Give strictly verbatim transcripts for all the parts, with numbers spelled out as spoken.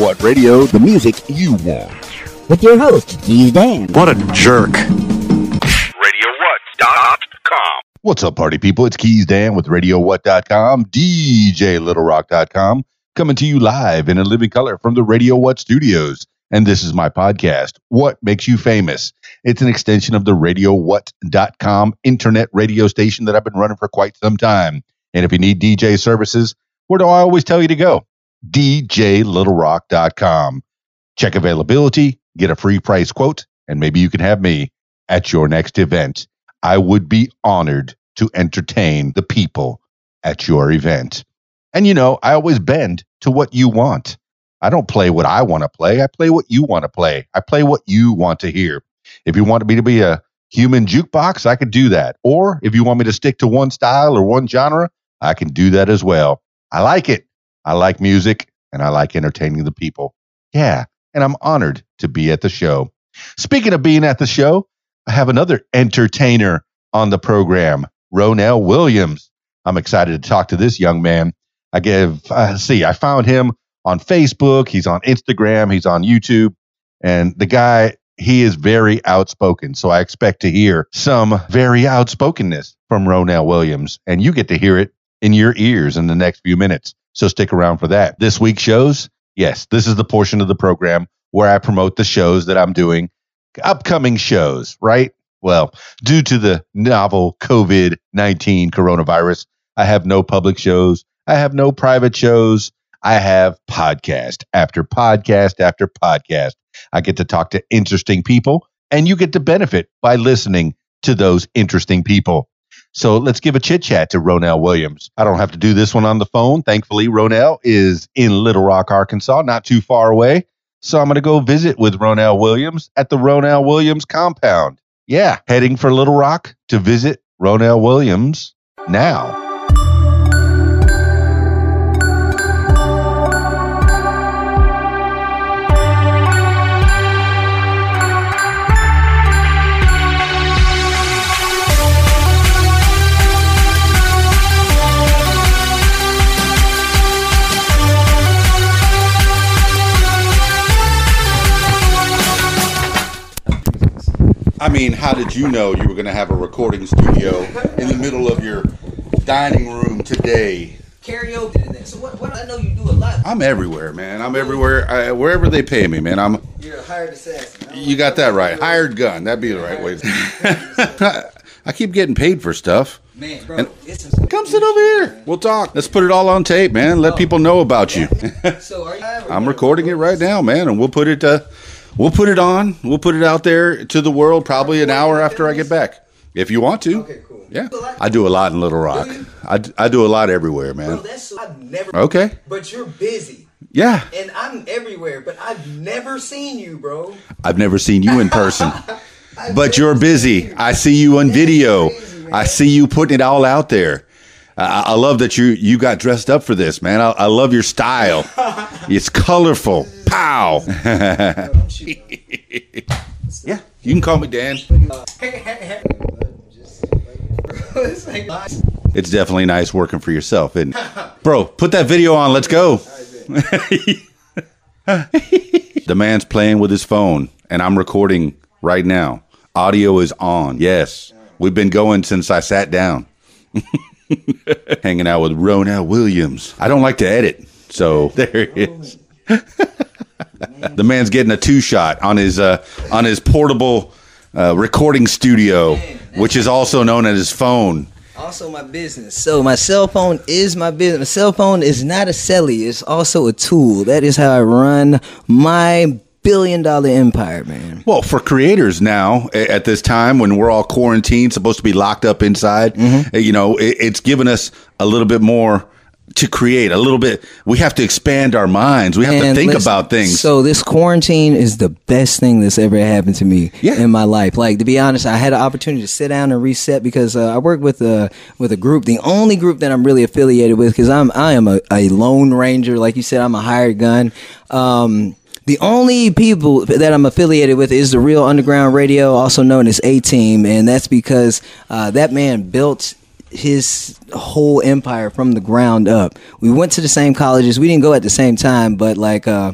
What Radio, the music you want. With your host, Keys Dan. What a jerk. radio what dot com. What's up, party people? It's Keys Dan with radio what dot com, D J Little Rock dot com, coming to you live in a living color from the Radio What studios. And this is my podcast, What Makes You Famous. It's an extension of the radio what dot com internet radio station that I've been running for quite some time. And if you need D J services, where do I always tell you to go? D J Little Rock dot com. Check availability, get a free price quote, and maybe you can have me at your next event. I would be honored to entertain the people at your event. And you know, I always bend to what you want. I don't play what I want to play. I play what you want to play. I play what you want to hear. If you want me to be a human jukebox, I could do that. Or if you want me to stick to one style or one genre, I can do that as well. I like it. I like music, and I like entertaining the people. Yeah, and I'm honored to be at the show. Speaking of being at the show, I have another entertainer on the program, Ronell Williams. I'm excited to talk to this young man. I give, uh, see, I found him on Facebook. He's on Instagram. He's on YouTube. And the guy, he is very outspoken. So I expect to hear some very outspokenness from Ronell Williams. And you get to hear it in your ears in the next few minutes. So stick around for that. This week's shows, yes, this is the portion of the program where I promote the shows that I'm doing, upcoming shows, right? Well, due to the novel COVID nineteen coronavirus, I have no public shows. I have no private shows. I have podcast after podcast after podcast. I get to talk to interesting people, and you get to benefit by listening to those interesting people. So let's give a chit chat to Ronell Williams. I don't have to do this one on the phone. Thankfully, Ronell is in Little Rock, Arkansas, not too far away. So I'm going to go visit with Ronell Williams at the Ronell Williams compound. Yeah, heading for Little Rock to visit Ronell Williams now. I mean, how did you know you were going to have a recording studio in the middle of your dining room today? Karaoke in there. So what, what? I know you do a lot. I'm everywhere, man. I'm everywhere. I, wherever they pay me, man. I'm. You're a hired assassin. You got that right. Hired gun. That'd be the right way. I keep getting paid for stuff. Man, bro, and it's some come sit over here. We'll talk. Let's put it all on tape, man. Let people know about you. So are you? I'm recording it right now, man, and we'll put it. Uh, We'll put it on. We'll put it out there to the world probably an hour after I get back. If you want to. Okay, cool. Yeah. I do a lot in Little Rock. I, I do a lot everywhere, man. Bro, that's I've never. Okay. But you're busy. Yeah. And I'm everywhere, but I've never seen you, bro. I've never seen you in person. But you're busy. I see you on video. Crazy, I see you putting it all out there. I, I love that you you got dressed up for this, man. I, I love your style. It's colorful. Pow. Yeah, you can call me Dan. It's definitely nice working for yourself, isn't it? Bro, put that video on. Let's go. The man's playing with his phone, and I'm recording right now. Audio is on. Yes, we've been going since I sat down. Hanging out with Ronell Williams. I don't like to edit, so there he is. The man's getting a two-shot on his uh, on his portable uh, recording studio, which is also known as his phone. Also my business. So my cell phone is my business. My cell phone is not a celly. It's also a tool. That is how I run my billion dollar empire, man. Well, for creators now at this time when we're all quarantined, supposed to be locked up inside, mm-hmm. you know, it, it's given us a little bit more to create, a little bit. We have to expand our minds. We have and to think listen, about things. So this quarantine is the best thing that's ever happened to me yeah. in my life. Like, to be honest, I had an opportunity to sit down and reset because uh, I work with a with a group, the only group that I'm really affiliated with, because I'm I am a, a lone ranger. Like you said, I'm a hired gun. Um, The only people that I'm affiliated with is the Real Underground Radio, also known as A-Team, and that's because uh, that man built his whole empire from the ground up. We went to the same colleges. We didn't go at the same time, but like uh,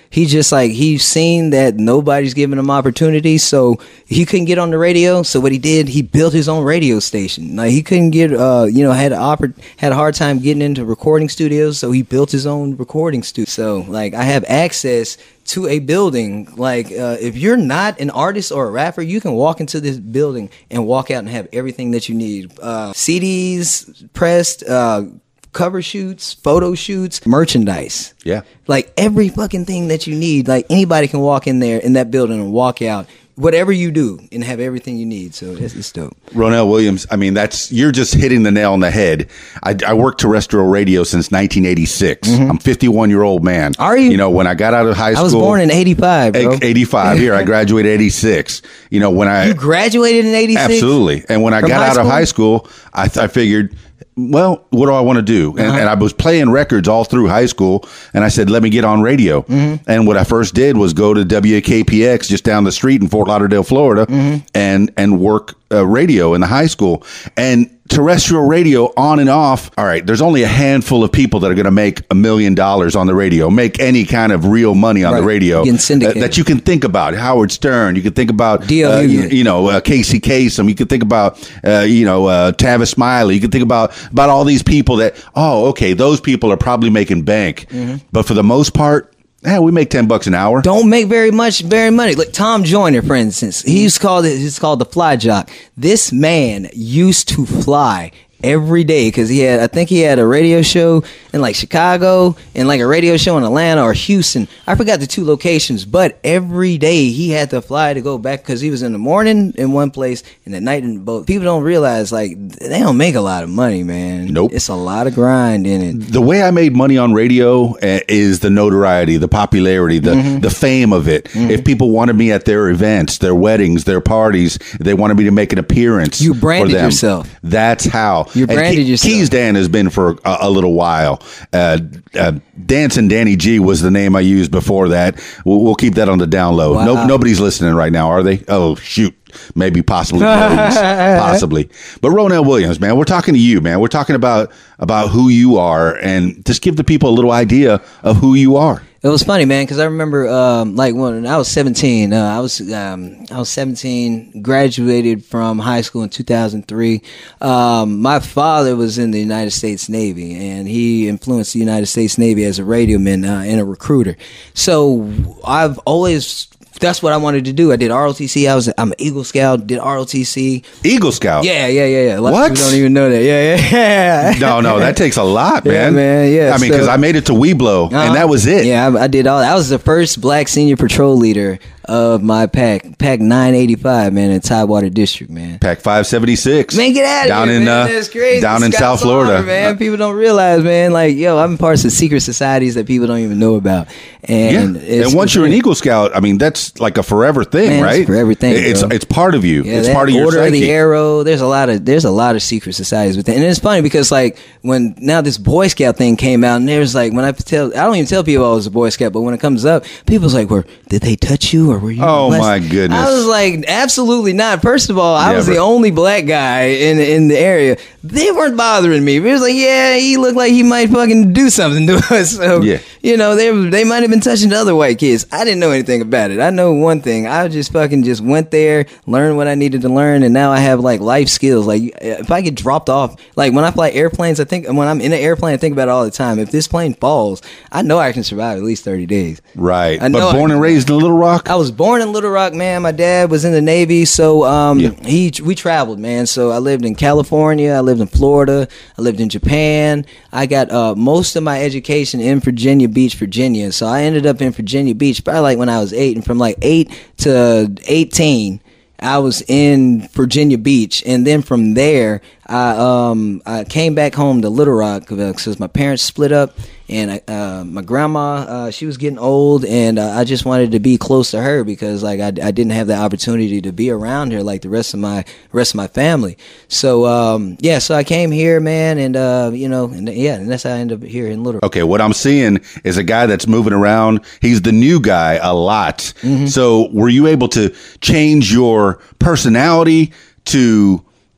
he just like he's seen that nobody's giving him opportunities, so he couldn't get on the radio. So what he did, he built his own radio station. Like he couldn't get, uh, you know, had a oppor- had a hard time getting into recording studios, so he built his own recording studio. So like I have access to a building. Like uh, if you're not an artist or a rapper, you can walk into this building and walk out and have everything that you need. Uh, C Ds pressed, uh, cover shoots, photo shoots, merchandise. Yeah. Like every fucking thing that you need. Like anybody can walk in there in that building and walk out, whatever you do, and have everything you need. So it's, it's dope. Ronell Williams, I mean, that's you're just hitting the nail on the head. I, I worked terrestrial radio since nineteen eighty-six. Mm-hmm. I'm a fifty-one year old man. Are you? You know, when I got out of high school, I was born in eighty-five, bro. eighty-five. Here, I graduated eighty-six. You know, when I you graduated in eighty-six, absolutely. And when I From got out high of high school, I, th- I figured, well, what do I want to do? And, Uh-huh. and I was playing records all through high school, and I said, let me get on radio. Mm-hmm. And what I first did was go to W K P X just down the street in Fort Lauderdale, Florida, mm-hmm. and and work uh, radio in the high school. And terrestrial radio on and off. All right, there's only a handful of people that are going to make a million dollars on the radio, make any kind of real money on Right. the radio You can syndicate uh, that you can think about. Howard Stern, you can think about D L uh, you, Hughley. you know uh, Casey Kasem, you can think about uh, you know uh, Tavis Smiley, you can think about about all these people that oh okay, those people are probably making bank, Mm-hmm. but for the most part, yeah, we make ten bucks an hour. Don't make very much, very money. Like Tom Joyner, for instance, he's called it. He's called the fly jock. This man used to fly every day because he had, I think he had a radio show in like Chicago and like a radio show in Atlanta or Houston. I forgot the two locations, but every day he had to fly to go back because he was in the morning in one place and at night in both. People don't realize like they don't make a lot of money, man. Nope. It's a lot of grind in it. The way I made money on radio uh, is the notoriety, the popularity, the Mm-hmm. the fame of it. Mm-hmm. If people wanted me at their events, their weddings, their parties, they wanted me to make an appearance. You branded for them. yourself. That's how. You And branded Ke- yourself. Keys Dan has been for a, a little while. Uh, uh, Dancing Danny G was the name I used before that. We'll, we'll keep that on the down low. Wow. No, nobody's listening right now, are they? Oh, shoot. Maybe possibly Rhodes, possibly. But Ronell Williams, man, we're talking to you, man. We're talking about about who you are, and just give the people a little idea of who you are. It was funny, man, because I remember, um, like when I was seventeen, uh, I was um, I was seventeen, graduated from high school in two thousand three. Um, my father was in the United States Navy, and he influenced the United States Navy as a radioman uh, and a recruiter. So I've always. That's what I wanted to do. I did R O T C. I was I'm an Eagle Scout. Did R O T C. Eagle Scout. Yeah, yeah, yeah, yeah. A lot of What? people don't even know that. Yeah, yeah. No, no, that takes a lot, man. Yeah, man, yeah, I mean, so- because I made it to Weeblo, Uh-huh. and that was it. Yeah, I, I did all. I was the first black senior patrol leader of my pack, pack nine eighty-five, man, in Tidewater District, man. Pack five seventy-six. Man, get out of down here, in, man. Uh, That's crazy. Down in Scouts South Florida. Honor, man. People don't realize, man. Like, yo, I'm parts of secret societies that people don't even know about. And Yeah. it's, And once you're an Eagle Scout, I mean, that's like a forever thing, Man, it's right? forever thing, It's bro. it's part of you. Yeah, it's that part of your Order of psyche. the Arrow. There's a lot of there's a lot of secret societies with it, and it's funny because like when now this Boy Scout thing came out, and there's like when I tell I don't even tell people I was a Boy Scout, but when it comes up, people's like, "Were did they touch you or were you?" Oh, molested?" my goodness. I was like, absolutely not. First of all, I was Never. the only black guy in in the area. They weren't bothering me. It was like, yeah, he looked like he might fucking do something to us. So Yeah. you know, they they might have been touching the other white kids. I didn't know anything about it. I know one thing. I just fucking just went there, learned what I needed to learn, and now I have like life skills. Like if I get dropped off, like when I fly airplanes, I think when I'm in an airplane, I think about it all the time. If this plane falls, I know I can survive at least thirty days. Right. I know But born I- and raised in Little Rock? I was born in Little Rock, man. My dad was in the Navy, so um, Yeah. he we traveled, man. So I lived in California, I lived in Florida, I lived in Japan. I got uh, most of my education in Virginia Beach, Virginia. So I ended up in Virginia Beach probably like when I was eight, and from like eight to eighteen, I was in Virginia Beach, and then from there, I um I came back home to Little Rock because my parents split up, and I, uh, my grandma uh, she was getting old, and uh, I just wanted to be close to her because like I, I didn't have the opportunity to be around her like the rest of my rest of my family. So um yeah, so I came here, man, and uh you know, and yeah, and that's how I ended up here in Little Rock. Okay, what I'm seeing is a guy that's moving around. He's the new guy a lot. Mm-hmm. So were you able to change your personality to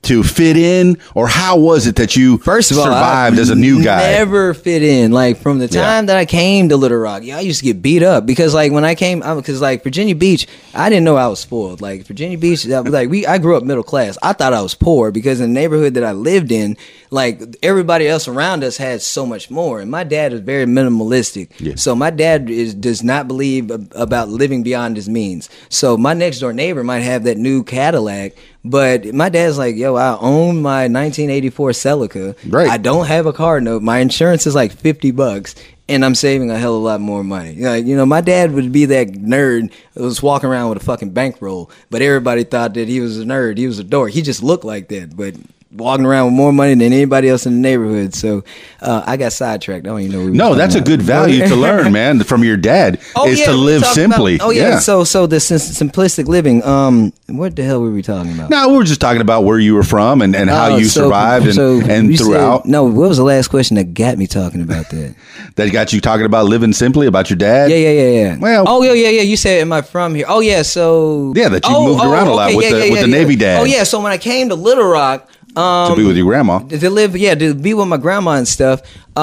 to fit in, or how was it that you First of all, survived I as a new guy? Never fit in. Like from the time Yeah. that I came to Little Rock, yeah, I used to get beat up because like when I came, because like Virginia Beach, I didn't know I was spoiled. Like Virginia Beach, that- like we, I grew up middle class. I thought I was poor because in the neighborhood that I lived in, like everybody else around us had so much more. And my dad is very minimalistic. Yeah. So my dad is does not believe ab- about living beyond his means. So my next door neighbor might have that new Cadillac. But my dad's like, yo, I own my nineteen eighty-four Celica. Right. I don't have a car note. My insurance is like fifty bucks. And I'm saving a hell of a lot more money. Like, you know, my dad would be that nerd that was walking around with a fucking bankroll. But everybody thought that he was a nerd. He was a dork. He just looked like that. But walking around with more money than anybody else in the neighborhood. So uh, I got sidetracked. I don't even know. What we No, were that's a talking good about. value to learn, man, from your dad Oh, is yeah, to we live talked simply. about- oh yeah. So so the sim- simplistic living. Um, what the hell were we talking about? No, we were just talking about where you were from and, and how Oh, you so- survived and, so and you said- throughout. no, what was the last question that got me talking about that? That got you talking about living simply, about your dad? Yeah, yeah, yeah, yeah. Well- oh yeah, yeah, yeah. You said, "Am I from here?" Oh yeah, so Yeah, that you oh, moved oh, around a lot okay, with yeah, the yeah, with the yeah, Navy yeah. dad Oh yeah, so when I came to Little Rock, um, to be with your grandma. to live, yeah, to be with my grandma and stuff.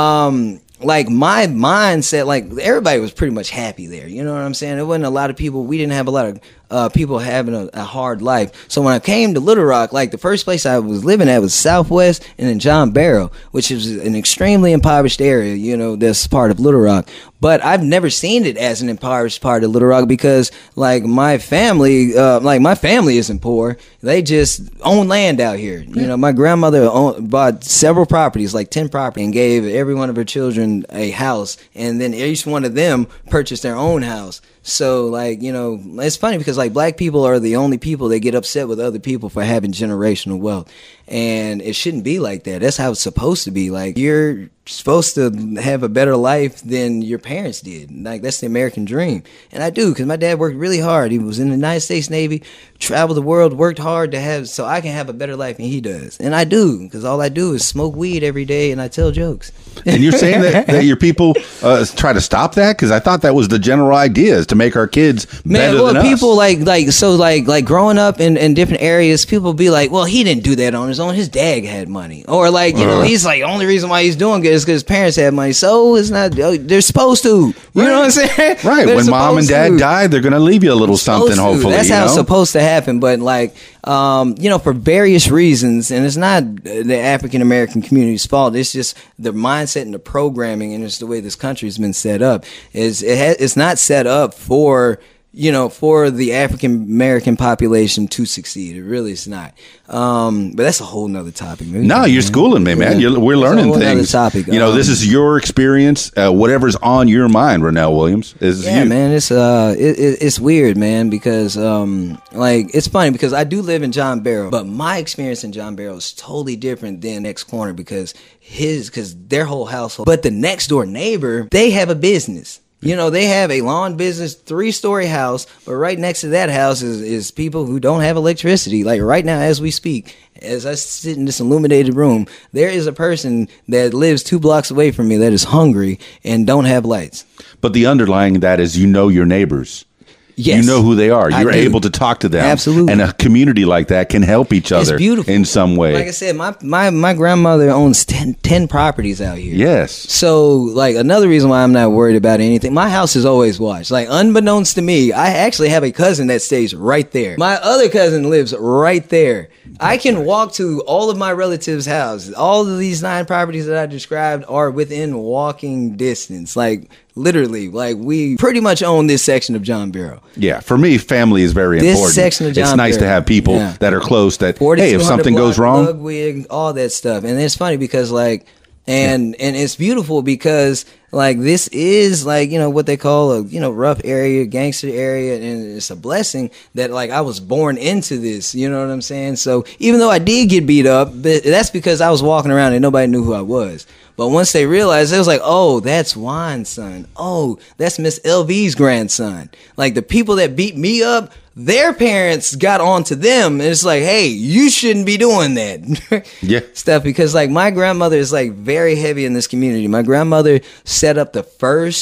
Um, like my mindset, like everybody was pretty much happy there. You know what I'm saying? There wasn't a lot of people. We didn't have a lot of uh, people having a, a hard life. So when I came to Little Rock, like the first place I was living at was Southwest and then John Barrow, which is an extremely impoverished area. You know, that's part of Little Rock. But I've never seen it as an impoverished part of Little Rock because, like, my family, uh, like my family isn't poor. They just own land out here. You know, my grandmother owned, bought several properties, like ten properties, and gave every one of her children a house, and then each one of them purchased their own house. So, like, you know, it's funny because, like, black people are the only people that get upset with other people for having generational wealth. And it shouldn't be like that. That's how it's supposed to be. Like, you're supposed to have a better life than your parents did. Like, that's the American dream. And I do, because my dad worked really hard. He was in the United States Navy, traveled the world, worked hard to have, so I can have a better life than he does. And I do, because all I do is smoke weed every day and I tell jokes. And you're saying that, that your people uh, try to stop that? Because I thought that was the general idea, is to make our kids Man, better well, than people us. like like so like like growing up in, in different areas, people be like, well, he didn't do that on his own. His dad had money, or like you know, Uh. he's like the only reason why he's doing good is because his parents had money. So it's not oh, they're supposed to. You know what I'm saying? Right. They're When mom and supposed dad to. died, they're going to leave you a little something, Supposed to. hopefully. That's you how know? it's supposed to happen. But like, um, you know, for various reasons, and it's not the African American community's fault. It's just the mindset and the programming, and it's the way this country's been set up. Is it ha- it's not set up for you know for the African American population to succeed. It really is not. Um, but that's a whole nother topic. Maybe No, you're schooling me, man. Yeah. You're, we're That's a learning whole nother things. topic. You know, Um, this is your experience. Uh, whatever's on your mind, Rennell Williams, is Yeah, you. man, it's uh, it, it, it's weird, man, because um, like it's funny because I do live in John Barrow, but my experience in John Barrow is totally different than next corner because his, because their whole household, but the next door neighbor, they have a business. You know, they have a lawn business, three story house, but right next to that house is, is people who don't have electricity. Like right now, as we speak, as I sit in this illuminated room, there is a person that lives two blocks away from me that is hungry and don't have lights. But the underlying that is you know your neighbors. Yes. You know who they are. I You're do. able to talk to them. Absolutely. And a community like that can help each It's other beautiful. in some way. Like I said, my, my, my grandmother owns ten, ten properties out here. yes. So, like, another reason why I'm not worried about anything, my house is always watched. Like, unbeknownst to me, I actually have a cousin that stays right there. My other cousin lives right there. I can walk to all of my relatives' houses. All of these nine properties that I described are within walking distance. Like, literally, like, we pretty much own this section of John Barrow. Yeah. For me, family is very This important. section of it's John nice to Barrow. have people Yeah. that are close that, hey, if forty-two hundred something goes block, wrong, Ludwig, all that stuff. And it's funny because like, and and it's beautiful because like this is like, you know, what they call a, you know, rough area, gangster area, and it's a blessing that like I was born into this, you know what I'm saying? So even though I did get beat up, but that's because I was walking around and nobody knew who I was. But once they realized, it was like, oh, that's Juan's son. Oh, that's Miss L V's grandson. Like the people that beat me up, their parents got on to them. And it's like, hey, you shouldn't be doing that. Yeah. Stuff. Because like my grandmother is like very heavy in this community. My grandmother set up the first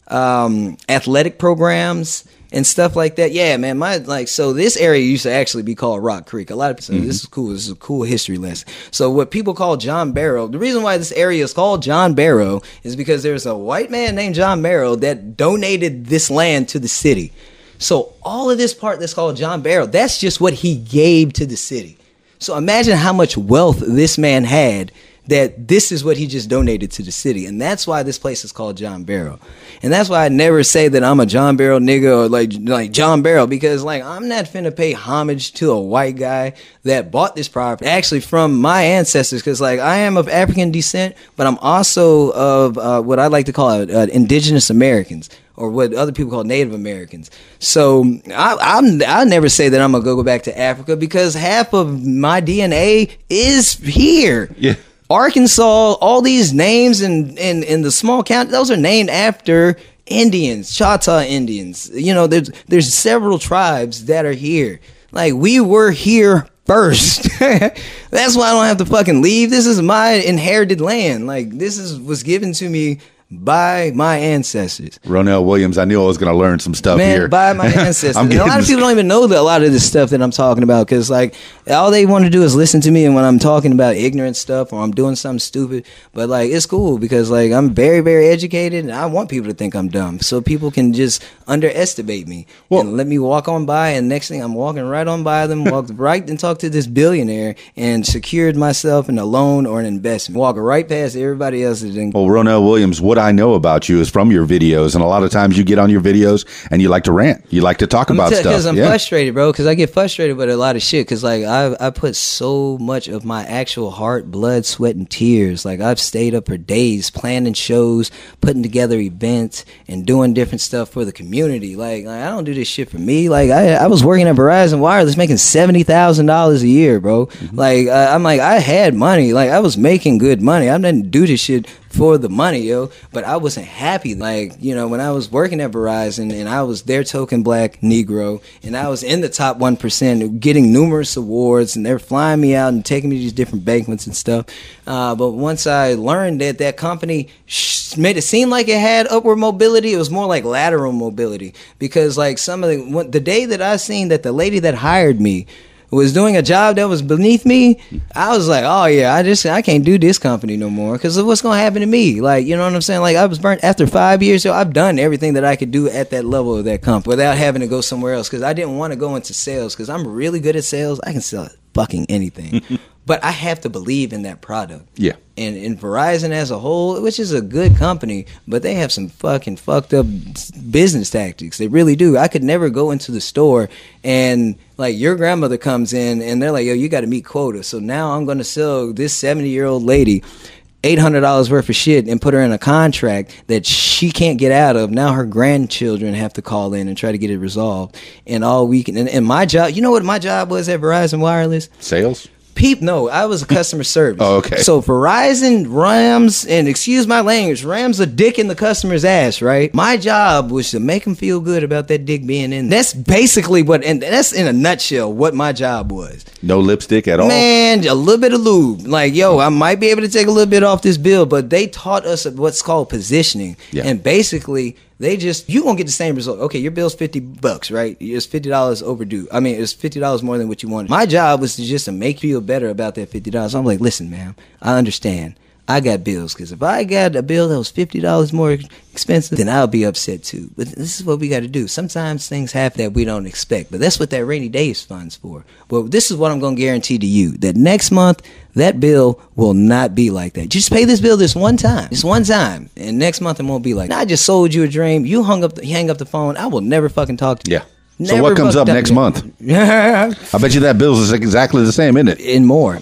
um, athletic programs and stuff like that. Yeah, man, my like so this area used to actually be called Rock Creek. A lot of people say mm-hmm. this is cool. This is a cool history lesson. So what people call John Barrow, the reason why this area is called John Barrow is because there's a white man named John Barrow that donated this land to the city. So all of this part that's called John Barrow, that's just what he gave to the city. So imagine how much wealth this man had, that this is what he just donated to the city. And that's why this place is called John Barrow. And that's why I never say that I'm a John Barrow nigga or like like John Barrow, because like I'm not finna pay homage to a white guy that bought this property actually from my ancestors, because like I am of African descent, but I'm also of uh, what I like to call uh, indigenous Americans, or what other people call Native Americans. So I, I'm, I never say that I'm gonna go, go back to Africa, because half of my D N A is here. Yeah. Arkansas, all these names in, in, in the small county, those are named after Indians, Choctaw Indians. You know, there's there's several tribes that are here. Like, we were here first. That's why I don't have to fucking leave. This is my inherited land. Like, this is was given to me by my ancestors. Ronell Williams, I knew I was going to learn some stuff Man, here. by my ancestors. And a lot of people don't even know that a lot of this stuff that I'm talking about, because like all they want to do is listen to me, and when I'm talking about ignorant stuff or I'm doing something stupid, but like it's cool because like I'm very, very educated, and I want people to think I'm dumb so people can just underestimate me well, and let me walk on by, and next thing I'm walking right on by them, walked right and talked to this billionaire and secured myself in a loan or an investment. Walk right past everybody else. That didn't. Well, Ronell Williams, what I know about you is from your videos, and a lot of times you get on your videos and you like to rant. You like to talk I'm about t- stuff. Because I'm yeah. frustrated, bro. Because I get frustrated with a lot of shit. Because like I I put so much of my actual heart, blood, sweat, and tears. Like I've stayed up for days planning shows, putting together events, and doing different stuff for the community. Like, like I don't do this shit for me. Like I I was working at Verizon Wireless, making seventy thousand dollars a year, bro. Mm-hmm. Like uh, I'm like I had money. Like I was making good money. I didn't do this shit for the money, yo, but I wasn't happy. Like, you know, when I was working at Verizon and I was their token black Negro, and I was in the top one percent getting numerous awards, and they're flying me out and taking me to these different banquets and stuff. Uh, but once I learned that that company sh- made it seem like it had upward mobility, it was more like lateral mobility, because like some of the, the day that I seen that the lady that hired me was doing a job that was beneath me, I was like, oh yeah, I just I can't do this company no more, because of what's gonna happen to me. Like, you know what I'm saying? Like I was burnt after five years, so I've done everything that I could do at that level of that company without having to go somewhere else, because I didn't want to go into sales, because I'm really good at sales. I can sell fucking anything. But I have to believe in that product. Yeah. And in Verizon as a whole, which is a good company, but they have some fucking fucked up business tactics. They really do. I could never go into the store and like your grandmother comes in and they're like, yo, you got to meet quota. So now I'm going to sell this seventy-year-old lady eight hundred dollars worth of shit and put her in a contract that she can't get out of. Now her grandchildren have to call in and try to get it resolved. And all weekend. And, and my job, you know what my job was at Verizon Wireless? Sales? Peep, no, I was a customer service. Oh, okay. So Verizon rams, and excuse my language, rams a dick in the customer's ass, right? My job was to make them feel good about that dick being in. That's basically what, and that's in a nutshell what my job was. No lipstick at all? Man, a little bit of lube. Like, yo, I might be able to take a little bit off this bill, but they taught us what's called positioning. Yeah. And basically, they just, you gonna get the same result. Okay, your bill's fifty bucks, right? It's fifty dollars overdue. I mean, it's fifty dollars more than what you wanted. My job was to just to make you feel better about that fifty dollars. I'm like, listen, ma'am, I understand. I got bills, because if I got a bill that was fifty dollars more expensive, then I'll be upset too. But this is what we got to do. Sometimes things happen that we don't expect, but that's what that rainy days fund's for. Well, this is what I'm going to guarantee to you, that next month, that bill will not be like that. Just pay this bill this one time. This one time. And next month it won't be like that. I just sold you a dream. You hung up the, hang up the phone. I will never fucking talk to you. Yeah. So never what comes up next month? I bet you that bill is exactly the same, isn't it? And more.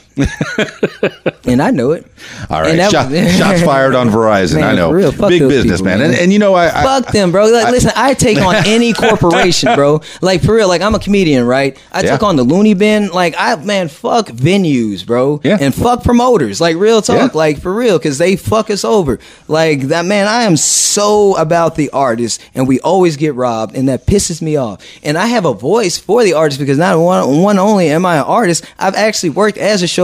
And I know it. All right. Shot, shots fired on Verizon. Man, I know. Real, big business, people, man. man. And, and you know, I... Fuck I, them, bro. Like, I, listen, I take on any corporation, bro. Like, for real. Like, I'm a comedian, right? I yeah. took on the Looney Bin. Like, I, man, fuck venues, bro. Yeah. And fuck promoters. Like, real talk. Yeah. Like, for real. Because they fuck us over. Like, that, man, I am so about the artists. And we always get robbed. And that pisses me off. And I have a voice for the artist, because not one, one only am I an artist, I've actually worked as a chauffeur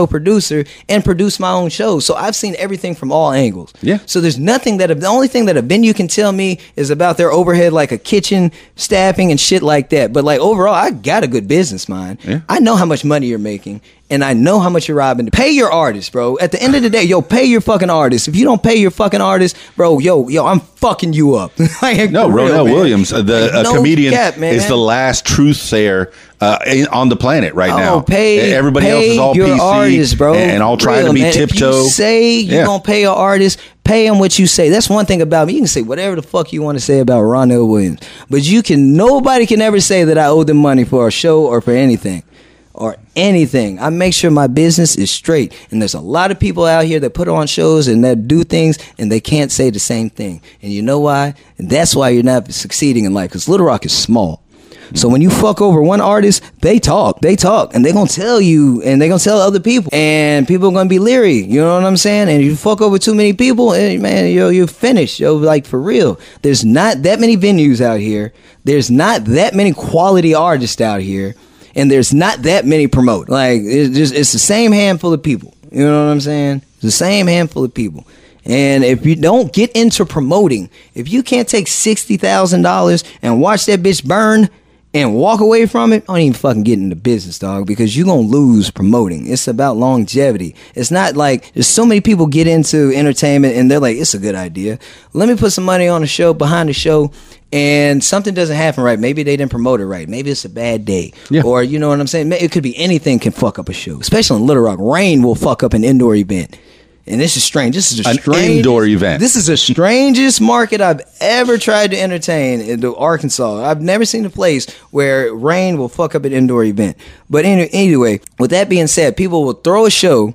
show producer and produce my own shows. So I've seen everything from all angles. Yeah. So there's nothing that, the only thing that a venue can tell me is about their overhead, like a kitchen, staffing, and shit like that. But like overall, I got a good business mind. Yeah. I know how much money you're making. And I know how much you're robbing. Pay your artists, bro. At the end of the day, yo, pay your fucking artists. If you don't pay your fucking artists, bro, yo, yo, I'm fucking you up. Like, No, for real, Ronell man. Williams, uh, the Like, a no comedian, cap, man. is the last truth sayer uh, in- on the planet right Oh, now. pay, Everybody pay else is all your P C, artists, bro. and, and all For trying real, to be man. tiptoe. If you say you're Yeah. gonna pay your artists, pay them what you say. That's one thing about me. You can say whatever the fuck you want to say about Ronell Williams, but you can. Nobody can ever say that I owe them money for a show or for anything. Or anything. I make sure my business is straight. And there's a lot of people out here that put on shows and that do things and they can't say the same thing. And you know why? And that's why you're not succeeding in life. Because Little Rock is small. So when you fuck over one artist, they talk, they talk, and they're going to tell you, and they're going to tell other people, and people are going to be leery, you know what I'm saying? And if you fuck over too many people, and man, yo, you're finished, yo, like for real. There's not that many venues out here. There's not that many quality artists out here, and there's not that many promote. Like, it's just, it's the same handful of people, you know what I'm saying? It's the same handful of people. And if you don't get into promoting, if you can't take sixty thousand dollars and watch that bitch burn, and walk away from it, don't even fucking get into business, dog, because you're going to lose promoting. It's about longevity. It's not like there's so many people get into entertainment and they're like, it's a good idea. Let me put some money on the show, behind the show, and something doesn't happen right. Maybe they didn't promote it right. Maybe it's a bad day. Yeah. Or, you know what I'm saying? It could be anything can fuck up a show, especially in Little Rock. Rain will fuck up an indoor event. And this is strange. This is a An strange indoor event. This is the strangest market I've ever tried to entertain in the Arkansas. I've never seen a place where rain will fuck up an indoor event. But any, anyway, with that being said, people will throw a show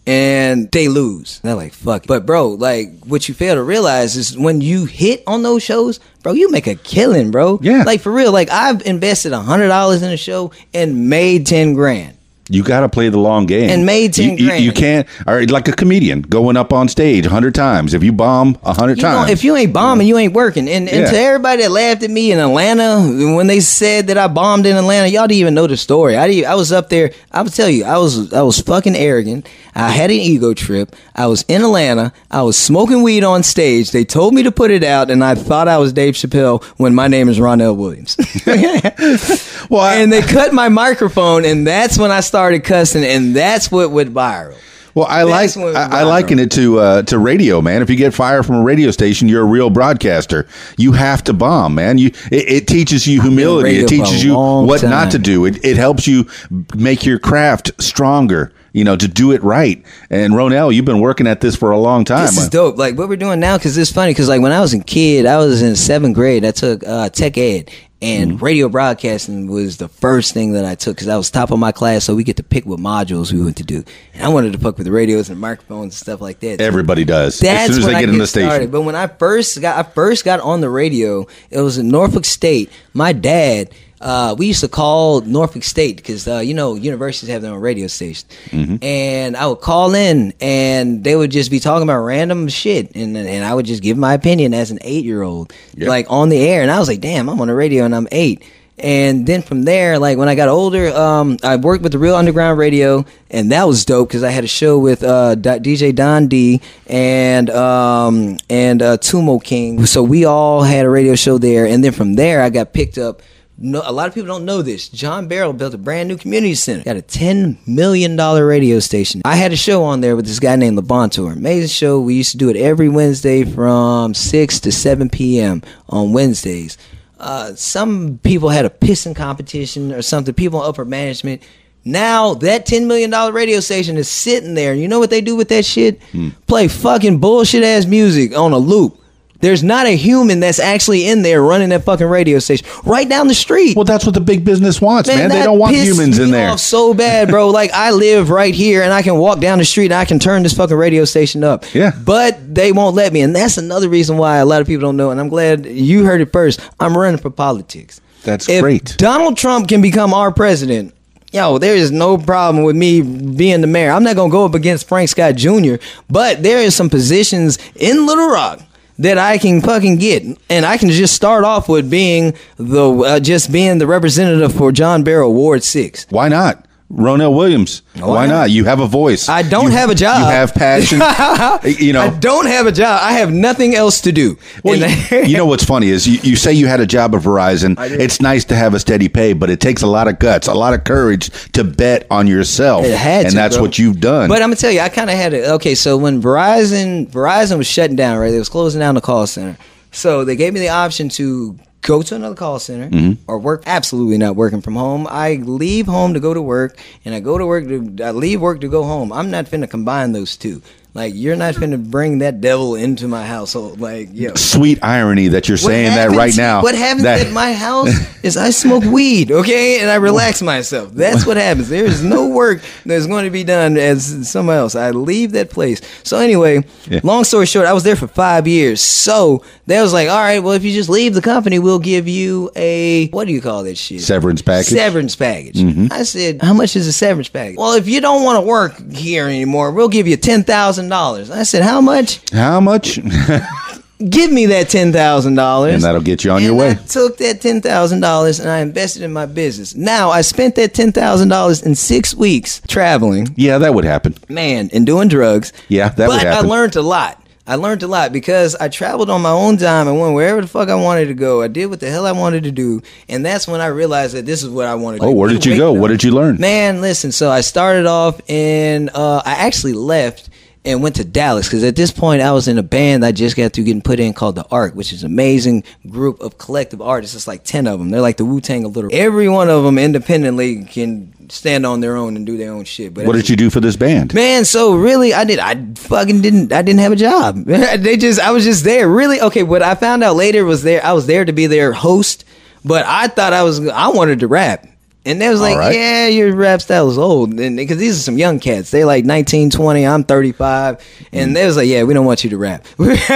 and they lose. They're like, fuck. But bro, like what you fail to realize is when you hit on those shows, bro, you make a killing, bro. Yeah. Like for real. Like I've invested a hundred dollars in a show and made ten grand. You got to play the long game. And made ten you, you, grand. you can't, or like a comedian going up on stage a hundred times. If you bomb a hundred You know, times, if you ain't bombing, you ain't working. And, and Yeah. to everybody that laughed at me in Atlanta when they said that I bombed in Atlanta, y'all didn't even know the story. I didn't, I was up there. I would tell you, I was I was fucking arrogant. I had an ego trip. I was in Atlanta. I was smoking weed on stage. They told me to put it out, and I thought I was Dave Chappelle when my name is Ronell Williams. well, I, And they cut my microphone, and that's when I started cussing, and that's what went viral. Well, I like That's what I, I viral. liken it to uh, to radio, man. If you get fired from a radio station, you're a real broadcaster. You have to bomb, man. You it, it teaches you humility. radio It for a teaches you long what not time. to do. It it helps you make your craft stronger. You know, to do it right. And Ronell, you've been working at this for a long time. This is dope. Like what we're doing now, because it's funny. Because like when I was a kid, I was in seventh grade. I took uh, tech ed, and Mm-hmm. radio broadcasting was the first thing that I took because I was top of my class. So we get to pick what modules we went to do, and I wanted to fuck with the radios and microphones and stuff like that. Everybody does. That's as soon as when they I get in the started. station. But when I first got, I first got on the radio. It was in Norfolk State. My dad. Uh, we used to call Norfolk State because, uh, you know, universities have their own radio station. Mm-hmm. And I would call in and they would just be talking about random shit. And and I would just give my opinion as an eight-year-old, Yep. like on the air. And I was like, damn, I'm on the radio and I'm eight. And then from there, like when I got older, um, I worked with the Real Underground Radio, and that was dope because I had a show with uh, D J Don D and um, and uh, Tumo King. So we all had a radio show there, and then from there, I got picked up. No, a lot of people don't know this. John Barrow built a brand new community center. Got a ten million dollars radio station. I had a show on there with this guy named LeBontour. Amazing show. We used to do it every Wednesday from six to seven p.m. on Wednesdays. Uh, some people had a pissing competition or something. People in upper management. Now that ten million dollars radio station is sitting there. And you know what they do with that shit? Hmm. Play fucking bullshit ass music on a loop. There's not a human that's actually in there running that fucking radio station right down the street. Well, that's what the big business wants, man. They that don't want pissed humans in me there. off so bad, bro. Like I live right here, and I can walk down the street, and I can turn this fucking radio station up. Yeah. But they won't let me, and that's another reason why a lot of people don't know. And I'm glad you heard it first. I'm running for politics. That's if great. Donald Trump can become our president, yo, there is no problem with me being the mayor. I'm not gonna go up against Frank Scott Junior, but there is some positions in Little Rock that I can fucking get, and I can just start off with being the uh, just being the representative for John Barrow Ward Six. Why not? Ronell Williams. Oh, Why yeah. not? You have a voice. I don't You- have a job. You have passion. you know. I don't have a job. I have nothing else to do. Well, And- you, you know what's funny is you, you say you had a job at Verizon. It's nice to have a steady pay, but it takes a lot of guts, a lot of courage to bet on yourself. It had and to, that's bro. what you've done. But I'm gonna tell you, I kind of had it. Okay, so when Verizon Verizon was shutting down, right? They was closing down the call center. So they gave me the option to go to another call center Mm-hmm. or work. Absolutely not working from home. I leave home to go to work, and I go to work to I leave work to go home. I'm not finna combine those two. Like, you're not finna bring that devil into my household. Like, yo. Sweet irony that you're What saying that happens- right now. What happens That- at my house is I smoke weed, okay, and I relax myself. That's what happens. There is no work that's going to be done as someone else. I leave that place. So anyway, Yeah. long story short, I was there for five years. So they was like, all right, well, if you just leave the company, we'll give you a, what do you call that shit? Severance package? Severance package. I said, how much is a severance package? Well, if you don't want to work here anymore, we'll give you ten thousand dollars. I said, how much? How much? Give me that ten thousand dollars. And that'll get you on And your way. I took that ten thousand dollars and I invested in my business. Now, I spent that ten thousand dollars in six weeks traveling, Yeah, that would happen. man, and doing drugs. Yeah, that but would happen. I learned a lot. I learned a lot because I traveled on my own dime and went wherever the fuck I wanted to go. I did what the hell I wanted to do. And that's when I realized that this is what I wanted to Oh, do. where did you go? What did you learn? Man, listen, so I started off in, uh, I actually left and went to Dallas because at this point I was in a band I just got through getting put in called The Ark, which is an amazing group of collective artists. It's like ten of them. They're like the Wu-Tang of little. Every one of them independently can stand on their own and do their own shit. But What did you do for this band? Man, so really, I did. I fucking didn't. I didn't have a job. They just. I was just there. Really. Okay. What I found out later was there. I was there to be their host, but I thought I was. I wanted to rap. And they was like, All right. yeah, your rap style is old. And because these are some young cats. They like nineteen, twenty, I'm thirty-five. And they was like, yeah, we don't want you to rap.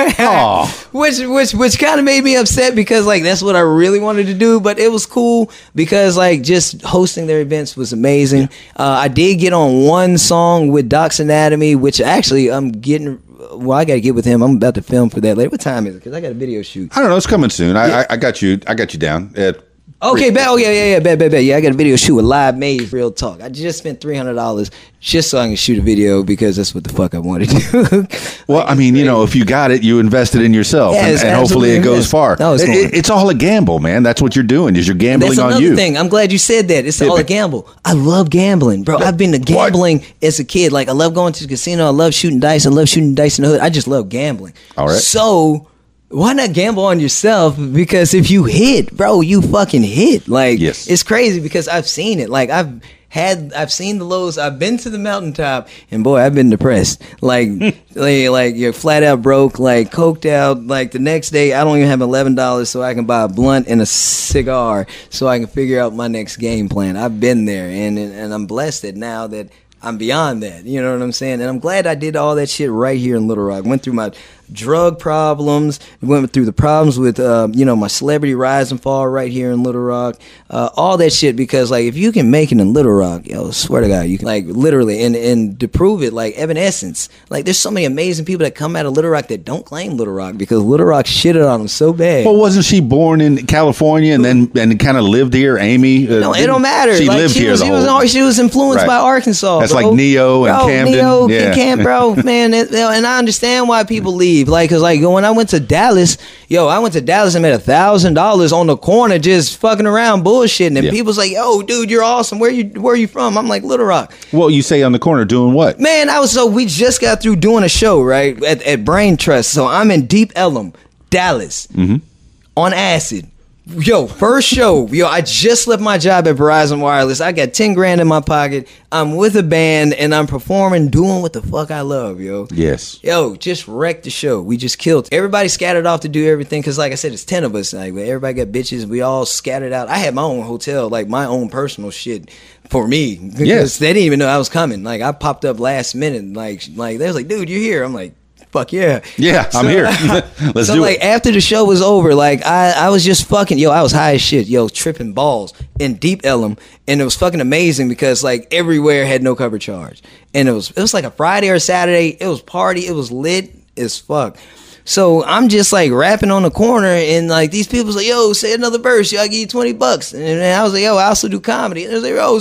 Aw. which which which kind of made me upset because like that's what I really wanted to do. But it was cool because like just hosting their events was amazing. Uh, I did get on one song with Doc's Anatomy, which actually I'm getting. Well, I got to get with him. I'm about to film for that later. What time is it? Because I got a video shoot. I don't know. It's coming soon. I, I, I got you. I got you down. Uh, Okay, bet. Oh yeah, yeah, yeah. Bet, bet, bet. Yeah, I got a video shoot with Live Maze. Real talk. I just spent three hundred dollars just so I can shoot a video because that's what the fuck I wanted to do. Well, I mean, you know, if you got it, you invested in yourself, Yeah, and, it's and hopefully it absolutely goes is. far. No, it's It- going. it- it's all a gamble, man. That's what you're doing. Is you're gambling That's on another you. thing. I'm glad you said that. It's Yeah, all a man. gamble. I love gambling, bro. I've been to gambling as a kid. Like I love going to the casino. I love shooting dice. I love shooting dice in the hood. I just love gambling. All right. So why not gamble on yourself? Because if you hit, bro, you fucking hit. Like Yes. it's crazy because I've seen it. Like I've had I've seen the lows. I've been to the mountaintop and boy, I've been depressed. Like like, like you're flat out broke, like coked out. Like the next day I don't even have eleven dollars so I can buy a blunt and a cigar so I can figure out my next game plan. I've been there and and, and I'm blessed that now that I'm beyond that. You know what I'm saying? And I'm glad I did all that shit right here in Little Rock. Went through my drug problems, went through the problems with, uh, you know, my celebrity rise and fall right here in Little Rock. Uh, all that shit because, like, if you can make it in Little Rock, yo, swear to God, you can, like, literally, and, and to prove it, like, Evanescence. Like, there's so many amazing people that come out of Little Rock that don't claim Little Rock because Little Rock shitted on them so bad. Well, wasn't she born in California and then and kind of lived here? Amy, uh, No, it didn't- don't matter. She like, lived she here. Was, the she, whole, was, she was influenced Right. by Arkansas. That's bro. like Neo and bro, Camden. Neo Yeah. and Camp, bro, man. It, and I understand why people leave. Like, cause like when I went to Dallas, yo, I went to Dallas and made a thousand dollars on the corner just fucking around bullshitting, and Yeah. people's like, "Yo, dude, you're awesome. Where you Where you from?" I'm like, Little Rock. Well, you say on the corner doing what? Man, I was so we just got through doing a show right at, at Brain Trust, so I'm in Deep Ellum, Dallas, Mm-hmm. on acid. Yo, first show. Yo, I just left my job at Verizon Wireless. I got ten grand in my pocket. I'm with a band and I'm performing, doing what the fuck I love, yo. Yes. Yo, just wrecked the show. We just killed. Everybody scattered off to do everything because, like I said, it's ten of us. Like everybody got bitches. We all scattered out. I had my own hotel, like my own personal shit for me. Because Yes. they didn't even know I was coming. Like I popped up last minute. Like like they was like, dude, you're here. I'm like, fuck yeah. Yeah, I'm So- here. Let's so do like it. after the show was over, like I, I was just fucking yo, I was high as shit, yo, tripping balls in Deep Ellum, and it was fucking amazing because like everywhere had no cover charge, and it was it was like a Friday or a Saturday, it was party, it was lit as fuck. So I'm just like rapping on the corner, and like these people's like, yo, say another verse, yo, I give you twenty bucks, and I was like, yo, I also do comedy, and they was like, yo,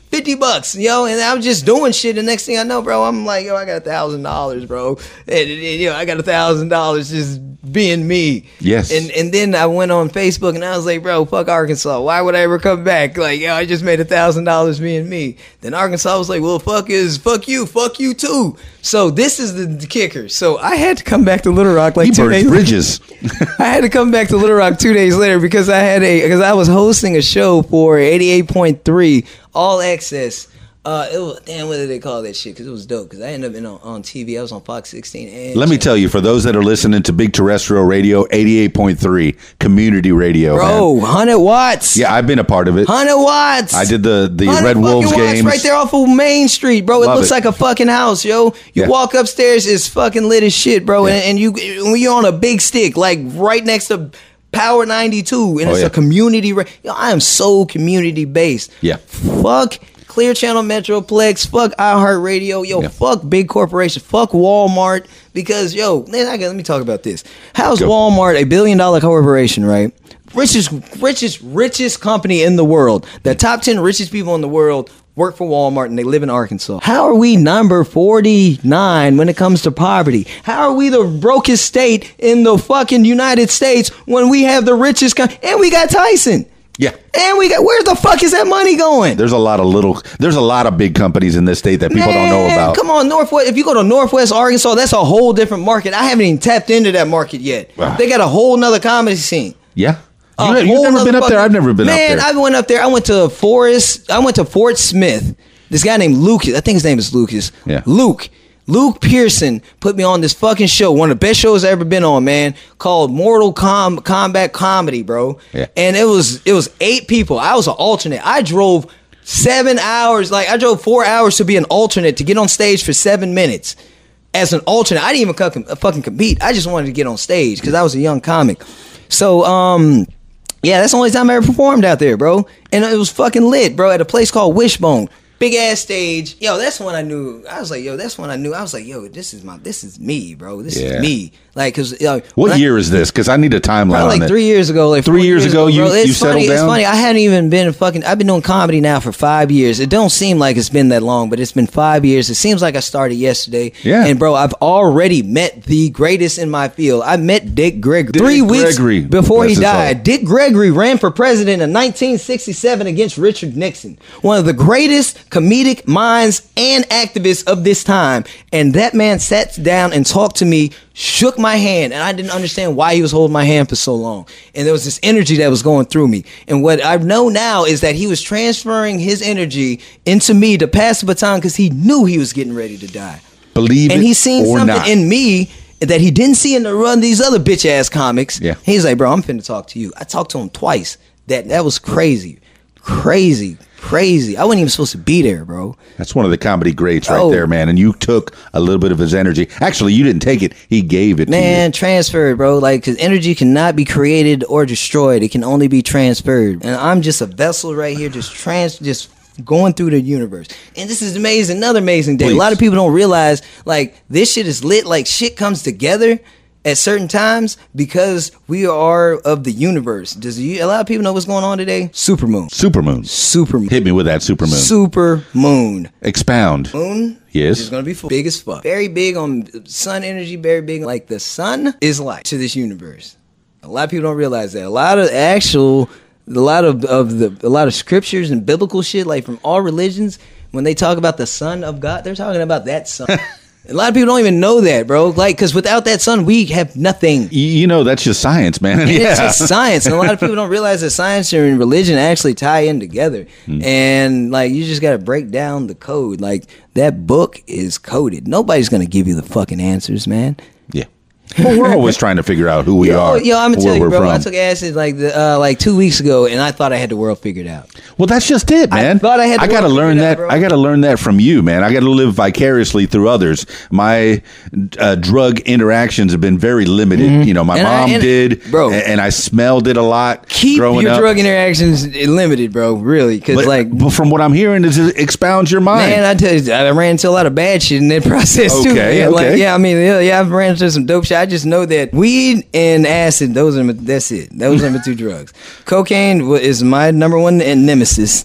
fifty bucks, yo, and I'm just doing shit. The next thing I know, bro, I'm like, yo, I got a thousand dollars, bro. And, and, and, yo, I got a thousand dollars just being me. Yes. And and then I went on Facebook and I was like, bro, fuck Arkansas. Why would I ever come back? Like, yo, I just made a thousand dollars being me. Then Arkansas was like, well, fuck is fuck you, fuck you too. So this is the, the kicker. So I had to come back to Little Rock like He two burns days bridges. I had to come back to Little Rock two days later because I had a because I was hosting a show for eighty-eight point three All Access. Uh, it was, damn, what did they call that shit? Because it was dope. Because I ended up being on, on T V. I was on Fox sixteen. And Let me tell you, for those that are listening to Big Terrestrial Radio, eighty-eight point three community radio, bro, man. one hundred watts. Yeah, I've been a part of it. one hundred watts. I did the the one hundred Red Wolves fucking watts games right there off of Main Street, bro. It Love looks it. like a fucking house, yo. You Yeah. walk upstairs, it's fucking lit as shit, bro. Yeah. And, and you when you're on a big stick, like right next to Power ninety-two, and Oh, it's yeah. a community. Ra- yo, I am so community based. Yeah. Fuck Clear Channel Metroplex, fuck iHeartRadio, yo, Yeah. fuck big corporations, fuck Walmart, because, yo, man, I got, let me talk about this. How's Go. Walmart a billion dollar corporation, right? Richest, richest, richest company in the world. The top ten richest people in the world work for Walmart and they live in Arkansas. How are we number forty-nine when it comes to poverty? How are we the brokest state in the fucking United States when we have the richest, co- and we got Tyson? Yeah. And we got, where the fuck is that money going? There's a lot of little, there's a lot of big companies in this state that people don't know Man, about. Come on, Northwest. If you go to Northwest Arkansas, that's a whole different market. I haven't even tapped into that market yet. Wow. They got a whole nother comedy scene. Yeah. A You, have whole never nother been up there? fucking- I've never been Man, up there. I went up there. I went to Forest. I went to Fort Smith. This guy named Lucas. I think his name is Lucas. Yeah. Luke. Luke Pearson put me on this fucking show, one of the best shows I've ever been on, man, called Mortal Com- Kombat Comedy, bro. Yeah. And it was it was eight people. I was an alternate. I drove seven hours, like I drove four hours to be an alternate to get on stage for seven minutes as an alternate. I didn't even fucking, fucking compete. I just wanted to get on stage because I was a young comic. So, um, yeah, that's the only time I ever performed out there, bro. And it was fucking lit, bro, at a place called Wishbone. Big ass stage. Yo, that's when I knew. I was like, yo, that's when I knew. I was like, yo, this is my, this is me, bro. This Yeah. is me. Like, cause yo, What when I- year is this? Because I need a timeline Probably on like that. three years ago, like Three four years ago, you- bro. It's you settled funny, It's down? funny. I hadn't even been fucking. I've been doing comedy now for five years. It don't seem like it's been that long, but it's been five years. It seems like I started yesterday. Yeah. And bro, I've already met the greatest in my field. I met Dick Gregory Dick three weeks Gregory. before Bless he his died. heart. Dick Gregory ran for president in nineteen sixty-seven against Richard Nixon, one of the greatest comedic minds and activists of this time. And that man sat down and talked to me, shook my hand, and I didn't understand why he was holding my hand for so long. And there was this energy that was going through me. And what I know now is that he was transferring his energy into me to pass the baton because he knew he was getting ready to die. Believe And it he seen or something not. in me that he didn't see in the run these other bitch ass comics. Yeah. He's like, bro, I'm finna talk to you. I talked to him twice. That that was crazy. Crazy. Crazy. I wasn't even supposed to be there, bro. That's one of the comedy greats right Oh. there, man. And you took a little bit of his energy. Actually, you didn't take it. He gave it Man, transferred, bro. Like, because energy cannot be created or destroyed. It can only be transferred. And I'm just a vessel right here, just trans, just going through the universe. And this is amazing. Another amazing day. Please. A lot of people don't realize, like, this shit is lit. Like, shit comes together at certain times because we are of the universe. Does you, a lot of people know what's going on today? Supermoon. to you. Supermoon. Supermoon. Hit me with that supermoon. Super moon. Expound. Moon Yes. is going to be full. Big as fuck. Very big on sun energy, very big. Like the sun is light to this universe. A lot of people don't realize that. A lot of actual, a lot of, of the, a lot of scriptures and biblical shit, like from all religions, when they talk about the son of God, they're talking about that son. A lot of people don't even know that, bro. Like, because without that sun, we have nothing. Y- You know, that's just science, man. And yeah. It's just science. And a lot of people don't realize that science and religion actually tie in together. Hmm. And like, you just got to break down the code. Like, that book is coded. Nobody's going to give you the fucking answers, man. yeah. Well, we're always trying to figure out who we Yo, are. yo, I'm gonna where tell you, we're bro. from. I took acid like the, uh, like two weeks ago, and I thought I had the world figured out. Well, that's just it, I man. thought I had the gotta world learn figured out, that. bro. I gotta learn that from you, man. I gotta live vicariously through others. My uh, drug interactions have been very limited. You know, my Mm-hmm. And I- mom and- did, bro. and, and I smelled it a lot. Keep growing your up. drug interactions limited, bro. Really, because But, like, but from what I'm hearing, is it expounds your mind. man, I tell you, I ran into a lot of bad shit in that process too. Okay, Man. Like, okay. yeah, I mean, yeah, yeah, I've ran into some dope shit. I just know that weed and acid, those are my, that's it. Those are my two drugs. Cocaine wa- is my number one and nemesis.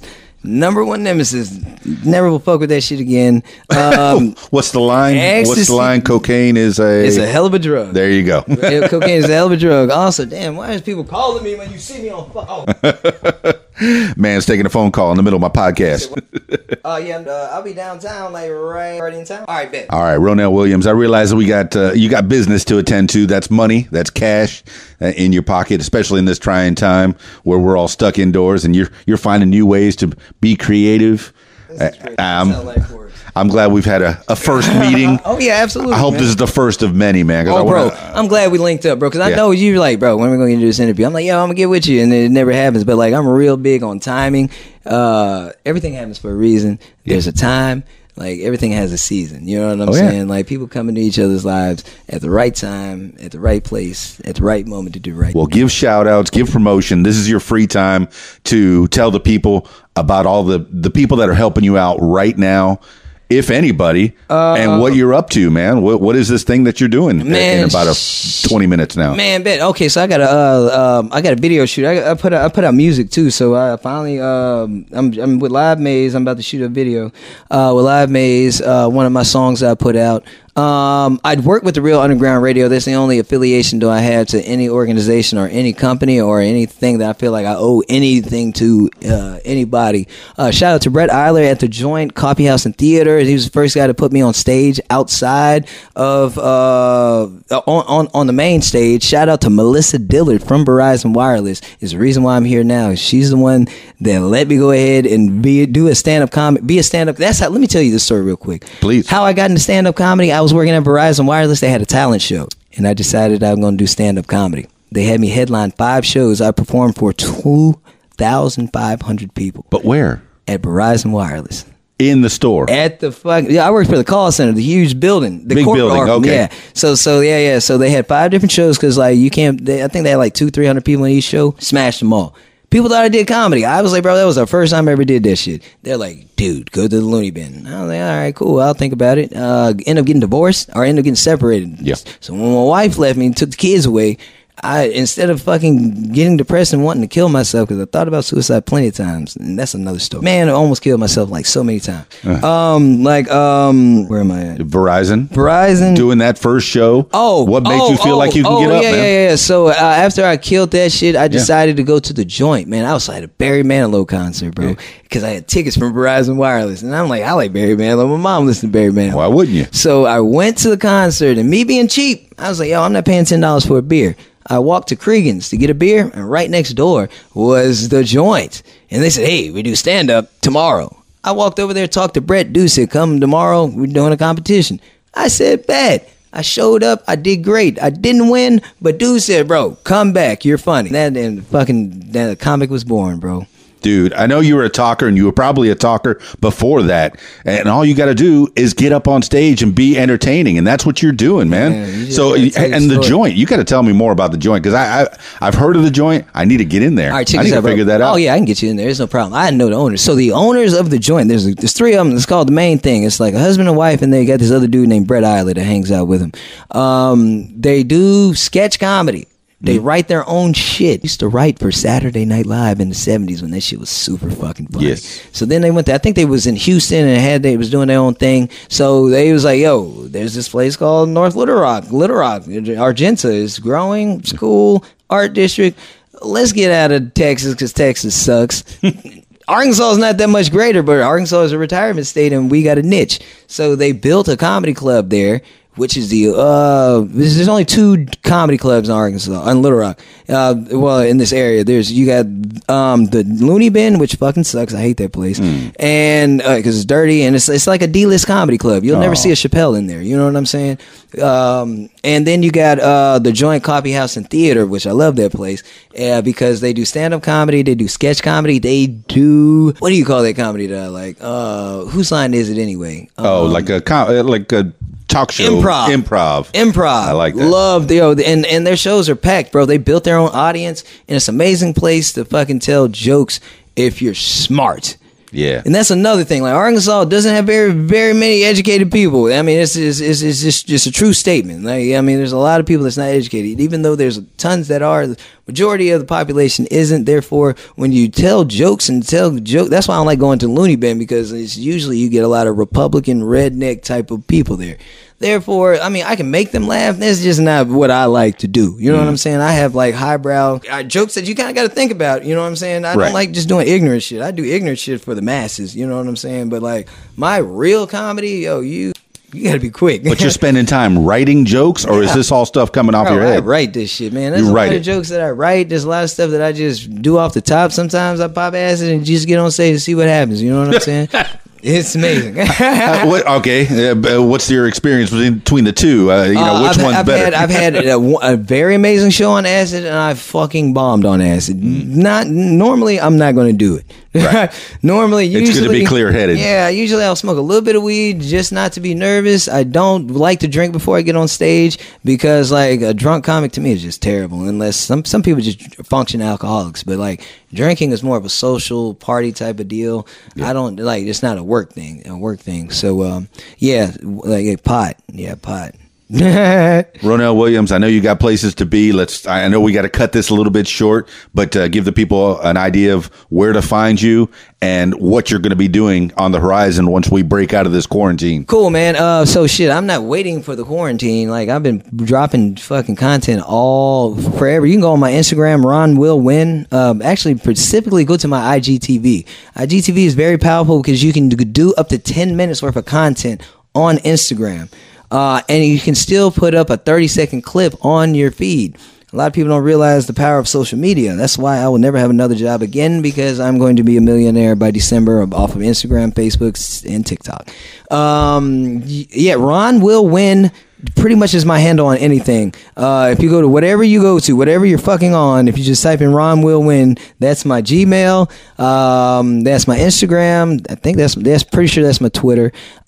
Number one nemesis. Never will fuck with that shit again. Um, What's the line? ecstasy. What's the line? Cocaine is a. It's a hell of a drug. There you go. Yeah, cocaine is a hell of a drug. Also, damn, why is people calling me when you see me on phone? Oh, Man's taking a phone call in the middle of my podcast. uh, yeah, uh, I'll be downtown, like right, right in town. All right, bet. All right, Ronell Williams. I realize that we got uh, you got business to attend to. That's money. That's cash uh, in your pocket, especially in this trying time where we're all stuck indoors, and you're you're finding new ways to be creative. Uh, um, I'm glad we've had a, a first meeting. Oh yeah, absolutely. I hope man. this is the first of many, man. 'cause Oh, I bro, wanna, I'm glad we linked up, bro. Because I Yeah. know you're like, bro, when are we going to do this interview? I'm like, yo, I'm going to get with you. And it never happens. But, like, I'm real big on timing. Uh, everything happens for a reason. There's a time. Like, everything has a season. You know what I'm Oh, yeah. saying? Like, people come into each other's lives at the right time, at the right place, at the right moment to do right. Well, give shout outs, give promotion. This is your free time to tell the people about all the, the people that are helping you out right now, if anybody, Uh, and what you're up to, man. What What is this thing that you're doing in- Man, in about a twenty minutes now? Man, bet. Okay, so I got a, uh, um, I got a video shoot. I, I put, out, I put out music too. So I finally, um, I'm, I'm with Live Maze. I'm about to shoot a video, uh, with Live Maze. Uh, one of my songs that I put out. Um, I'd work with the Real Underground Radio. That's the only affiliation do I have to any organization or any company or anything that I feel like I owe anything to uh, anybody. Uh, shout out to Brett Eiler at the Joint Coffee House and Theater. He was the first guy to put me on stage outside of uh, on, on on the main stage. Shout out to Melissa Dillard from Verizon Wireless. Is the reason why I'm here now. She's the one that let me go ahead and be do a stand up comedy. Be a stand up. That's how. Let me tell you this story real quick. Please. How I got into stand up comedy. I was working at Verizon Wireless. They had a talent show, and I decided I'm going to do stand up comedy. They had me headline five shows. I performed for two thousand five hundred people But where? at Verizon Wireless. In the store. At the fuck, yeah, I worked for the call center, the huge building, the Big corporate building, arm, okay. Yeah, so so yeah, yeah. So they had five different shows because like you can't. They, I think they had like two, three hundred people in each show. Smashed them all. People thought I did comedy. I was like, bro, that was the first time I ever did that shit. They're like, dude, go to the loony bin. I was like, all right, cool. I'll think about it. Uh, end up getting divorced or end up getting separated. Yeah. So when my wife left me and took the kids away, I instead of fucking getting depressed and wanting to kill myself, because I thought about suicide plenty of times, and that's another story. Man, I almost killed myself like so many times. Uh. Um, like um, where am I at? Verizon. Verizon. Doing that first show. Oh, What made oh, you feel oh, like you can oh, get up, yeah, man? Yeah, yeah, So uh, after I killed that shit, I decided to go to the Joint, man. I was at a Barry Manilow concert, bro, because I had tickets from Verizon Wireless, and I'm like, I like Barry Manilow. My mom listened to Barry Manilow. Why wouldn't you? So I went to the concert, and me being cheap, I was like, yo, I'm not paying ten dollars for a beer. I walked to Cregan's to get a beer, and right next door was the Joint. And they said, hey, we do stand-up tomorrow. I walked over there, talked to Brett. Dude said, come tomorrow, we're doing a competition. I said, bet. I showed up, I did great. I didn't win, but dude said, bro, come back, you're funny. That and fucking that comic was born, bro. Dude, I know you were a talker, and you were probably a talker before that. And all you got to do is get up on stage and be entertaining, and that's what you're doing, man. Yeah, you just so, gotta tell your and the story. Joint, you got to tell me more about the Joint, because I, I I've heard of the Joint. I need to get in there. All right, check I this need out, to bro. figure that out. Oh yeah, I can get you in there. There's no problem. I know the owners. So the owners of the Joint, there's there's three of them. It's called the Main Thing. It's like a husband and wife, and they got this other dude named Brett Eiler that hangs out with him. Um, they do sketch comedy. They write their own shit. Used to write for Saturday Night Live in the seventies when that shit was super fucking funny. Yes. So then they went to, I think they was in Houston and had they was doing their own thing. So they was like, yo, there's this place called North Little Rock. Little Rock. Argenta is growing. It's cool. Art district. Let's get out of Texas because Texas sucks. Arkansas is not that much greater, but Arkansas is a retirement state and we got a niche. So they built a comedy club there, which is the, uh, there's only two comedy clubs in Arkansas, in Little Rock. Uh, well, in this area, there's, you got, um, the Looney Bin, which fucking sucks. I hate that place. Mm. And, uh, cause it's dirty and it's, it's like a D-list comedy club. You'll oh. never see a Chappelle in there. You know what I'm saying? Um, and then you got, uh, the Joint Coffee House and Theater, which I love that place, uh, because they do stand-up comedy, they do sketch comedy, they do, what do you call that comedy that I like? Uh, whose line is it anyway? Um, oh, like a, com- like a, talk show. Improv. Improv. Improv. I like that. Love, yo, and, and their shows are packed, bro. They built their own audience, and it's an amazing place to fucking tell jokes if you're smart. Yeah. And that's another thing. Like Arkansas doesn't have very, very many educated people. I mean, it's it's, it's, it's just, just a true statement. Like, I mean, there's a lot of people that's not educated, even though there's tons that are. The majority of the population isn't. Therefore, when you tell jokes and tell joke, that's why I don't like going to Looney Bin, because it's usually you get a lot of Republican redneck type of people there. Therefore, I mean, I can make them laugh. That's just not what I like to do. You know mm. what I'm saying? I have like highbrow uh, jokes that you kind of got to think about. You know what I'm saying? I right. don't like just doing ignorant shit. I do ignorant shit for the masses. You know what I'm saying? But like my real comedy, yo, you you got to be quick. But you're spending time writing jokes, or yeah. is this all stuff coming off Bro, your head? I write this shit, man. There's you a write lot it. of jokes that I write. There's a lot of stuff that I just do off the top. Sometimes I pop acid and just get on stage and see what happens. You know what I'm saying? It's amazing. uh, what, okay, uh, what's your experience between the two? Uh, you know, uh, which I've, one's I've better? Had, I've had a, a very amazing show on acid, and I fucking bombed on acid. Mm. Not normally, I'm not going to do it. Right. Normally, usually, it's good to be clear-headed. Yeah, usually I'll smoke a little bit of weed just not to be nervous. I don't like to drink before I get on stage because, like, a drunk comic to me is just terrible. Unless some some people just function alcoholics, but like drinking is more of a social party type of deal. Yeah. I don't like it's not a work thing, a work thing. So um, yeah, like a pot, yeah, pot. Ronell Williams, I know you got places to be. Let's. I know we got to cut this a little bit short, but uh, give the people an idea of where to find you and what you're going to be doing on the horizon once we break out of this quarantine. Cool, man. Uh, so shit, I'm not waiting for the quarantine. Like I've been dropping fucking content all forever. You can go on my Instagram, Ron Will Win. Um, actually, specifically go to my I G T V. I G T V is very powerful because you can do up to ten minutes worth of content on Instagram. Uh, and you can still put up a thirty second clip on your feed. A lot of people don't realize the power of social media. That's why I will never have another job again, because I'm going to be a millionaire by December off of Instagram, Facebook, and TikTok. Um, yeah, Ron Will Win pretty much is my handle on anything. Uh, if you go to whatever you go to, whatever you're fucking on, if you just type in Ron Will Win, that's my Gmail. Um, that's my Instagram. I think that's that's pretty sure that's my Twitter.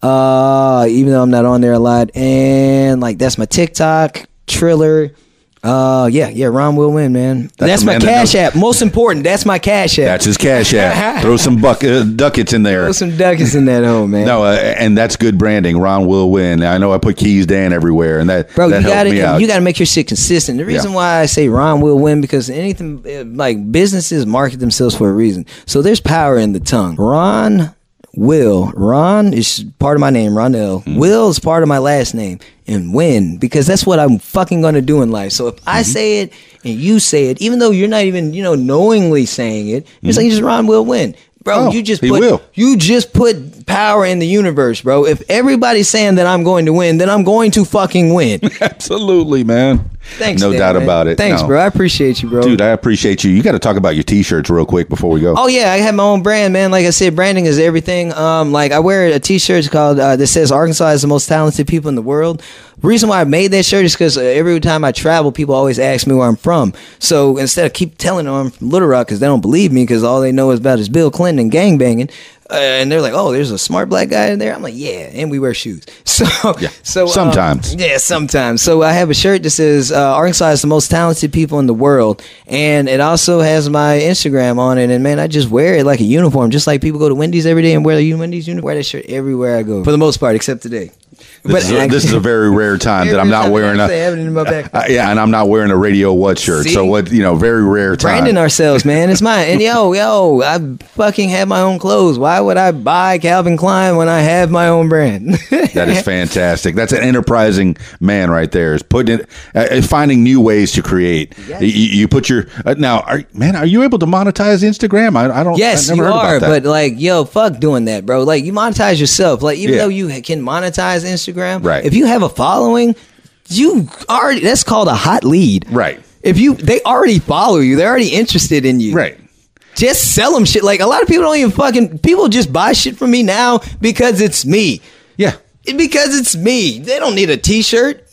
Uh, even though I'm not on there a lot, and like that's my TikTok, Triller. Uh, yeah, yeah, Ron Will Win, man. That's, that's my Cash that App. Most important, that's my Cash App. That's his Cash App. Throw some buck- uh, ducats in there. Throw some ducats in that hole, man. No, uh, and that's good branding. Ron Will Win. I know I put Keys Dan everywhere, and that, Bro, that you helped gotta, me out. You got to make your shit consistent. The reason yeah. why I say Ron Will Win, because anything, like businesses market themselves for a reason. So there's power in the tongue. Ron Will. Ron is part of my name, Ronell. Mm-hmm. Will is part of my last name. And win, because that's what I'm fucking going to do in life. So if mm-hmm. I say it and you say it, even though you're not even, you know, knowingly saying it, mm-hmm. it's like just Ron Will Win. Bro, oh, you just he put will. you just put power in the universe, bro. If everybody's saying that I'm going to win, then I'm going to fucking win. Absolutely, man. Thanks, no Dan, doubt man. about it. Thanks, no. bro. I appreciate you, bro. Dude, I appreciate you. You got to talk about your t-shirts real quick before we go. Oh yeah, I have my own brand, man. Like I said, branding is everything. Um, like I wear a t-shirt called uh, that says Arkansas is the most talented people in the world. The reason why I made that shirt is because uh, every time I travel, people always ask me where I'm from. So instead of keep telling them I'm from Little Rock because they don't believe me because all they know is about is Bill Clinton and gangbanging. Uh, and they're like, "Oh, there's a smart black guy in there." I'm like, "Yeah," and we wear shoes. So, yeah, so sometimes, um, yeah, sometimes. So I have a shirt that says uh, "Arkansas is the most talented people in the world," and it also has my Instagram on it. And man, I just wear it like a uniform, just like people go to Wendy's every day and wear the Wendy's uniform. Wear that shirt everywhere I go, for the most part, except today. This, but is, a, this is a very rare time that I'm not wearing a in my back. uh, yeah, and I'm not wearing a Radio What shirt. See? So what, you know, very rare time. Branding ourselves, man. It's mine. And yo, yo, I fucking have my own clothes. Why would I buy Calvin Klein when I have my own brand? That is fantastic. That's an enterprising man right there. Is putting it, uh, finding new ways to create. Yes. You, you put your uh, now, are, man, are you able to monetize Instagram? I, I don't. Yes, I've never you heard are. About that. But like, yo, fuck doing that, bro. Like, you monetize yourself. Like, even yeah. though you can monetize Instagram, right? If you have a following, you already that's called a hot lead, right? If you they already follow you, they're already interested in you, right? Just sell them shit. Like, a lot of people don't even fucking people just buy shit from me now because it's me. Yeah. Because it's me. They don't need a t-shirt.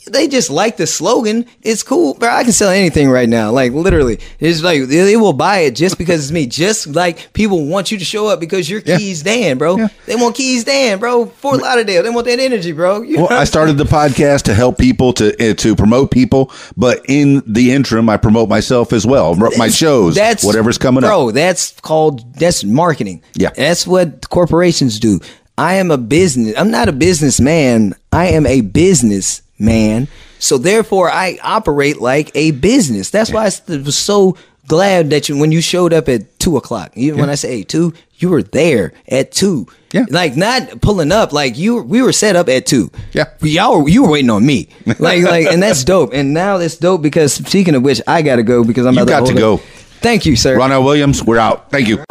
they just like the slogan. It's cool, bro. I can sell anything right now. Like literally, it's like they will buy it just because it's me. Just like people want you to show up because you're Yeah. Keys Dan, bro. Yeah. They want Keys Dan, bro. Fort Lauderdale. They want that energy, bro. You Well, know? I started the podcast to help people, to uh, to promote people, but in the interim, I promote myself as well. My shows, That's whatever's coming bro, up. that's called that's marketing. Yeah. That's what corporations do. I am a business. I'm not a businessman. I am a businessman. So therefore, I operate like a business. That's why I was so glad that you when you showed up at two o'clock. Even when I say hey, two, you were there at two. Yeah. Like not pulling up. Like you, we were set up at two. Yeah. Y'all were you were waiting on me. Like like, and that's dope. And now that's dope because speaking of which, I gotta go because I'm You about got to hold go. up. Thank you, sir. Ronell Williams, we're out. Thank you.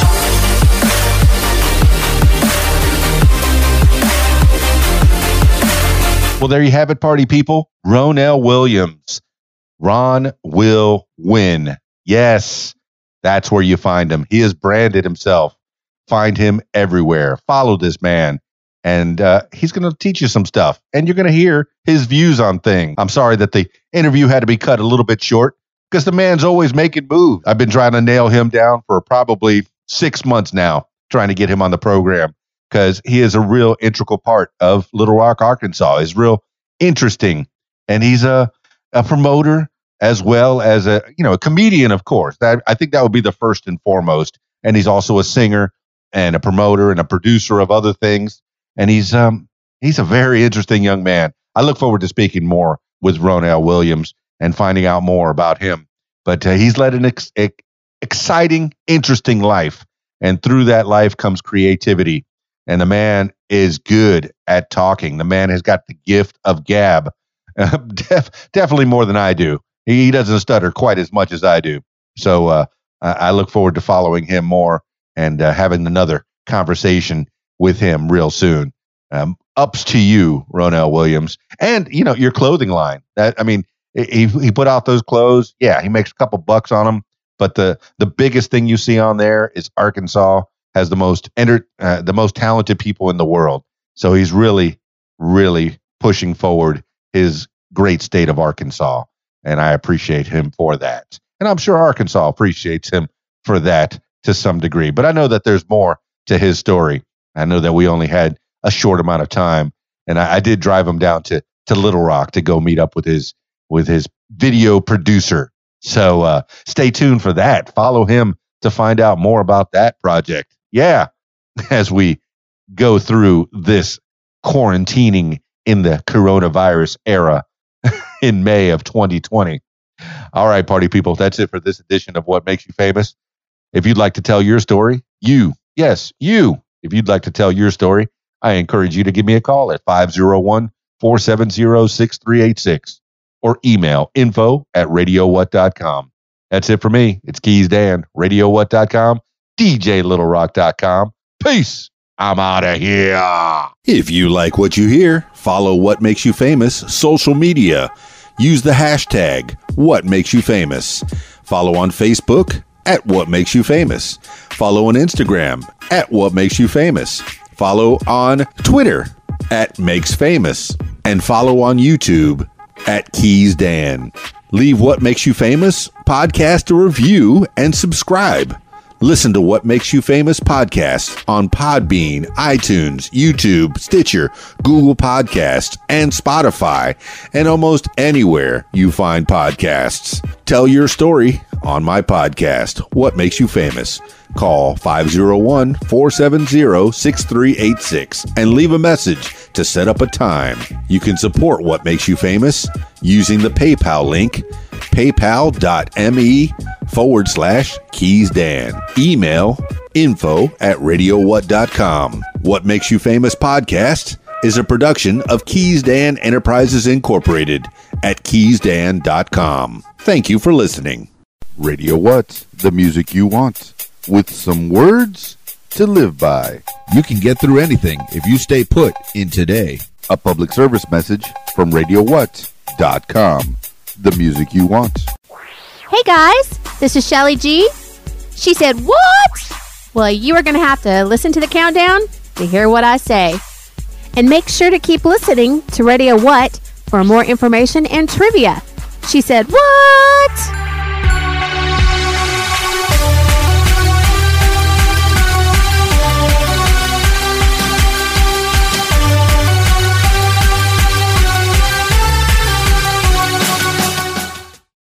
Well, there you have it, party people. Ronell Williams. Ron will win. Yes, that's where you find him. He has branded himself. Find him everywhere. Follow this man. And uh, he's going to teach you some stuff. And you're going to hear his views on things. I'm sorry that the interview had to be cut a little bit short because the man's always making moves. I've been trying to nail him down for probably six months now, trying to get him on the program because he is a real integral part of Little Rock, Arkansas. He's real interesting. And he's a, a promoter as well as a, you know, a comedian, of course. That I think that would be the first and foremost. And he's also a singer and a promoter and a producer of other things. And he's um he's a very interesting young man. I look forward to speaking more with Ronell Williams and finding out more about him. But uh, he's led an ex- ex- exciting, interesting life. And through that life comes creativity. And the man is good at talking. The man has got the gift of gab. Uh, def- definitely more than I do. He, he doesn't stutter quite as much as I do. So uh, I, I look forward to following him more and uh, having another conversation with him real soon. Um, ups to you, Ronell Williams. And, you know, your clothing line. That I mean, he, he put out those clothes. Yeah, he makes a couple bucks on them. But the, the biggest thing you see on there is Arkansas has the most enter, uh, the most talented people in the world. So he's really, really pushing forward his great state of Arkansas. And I appreciate him for that. And I'm sure Arkansas appreciates him for that to some degree. But I know that there's more to his story. I know that we only had a short amount of time. And I, I did drive him down to, to Little Rock to go meet up with his with his video producer. So uh, stay tuned for that. Follow him to find out more about that project. Yeah, as we go through this quarantining in the coronavirus era in May of twenty twenty. All right, party people, that's it for this edition of What Makes You Famous. If you'd like to tell your story, you, yes, you, if you'd like to tell your story, I encourage you to give me a call at five oh one, four seven zero, six three eight six or email info at radio what dot com. That's it for me. It's Keys Dan, radio what dot com, D J little rock dot com. Peace. I'm out of here. If you like what you hear, follow What Makes You Famous social media. Use the hashtag What Makes You Famous. Follow on Facebook at What Makes You Famous. Follow on Instagram at What Makes You Famous. Follow on Twitter at Makes Famous. And follow on YouTube at Keys Dan. Leave What Makes You Famous podcast a review and subscribe. Listen to What Makes You Famous podcast on Podbean, iTunes, YouTube, Stitcher, Google Podcasts, and Spotify, and almost anywhere you find podcasts. Tell your story on my podcast, What Makes You Famous. Call five oh one, four seven zero, six three eight six and leave a message to set up a time. You can support What Makes You Famous using the PayPal link, paypal.me forward slash Keys Dan. Email info at radio what dot com. What Makes You Famous podcast is a production of Keys Dan Enterprises Incorporated at keys dan dot com. Thank you for listening. Radio What? The music you want. With some words to live by. You can get through anything if you stay put in today. A public service message from radio what dot com. The music you want. Hey guys, this is Shelly G. She said, what? Well, you are going to have to listen to the countdown to hear what I say. And make sure to keep listening to Radio What for more information and trivia. She said, what?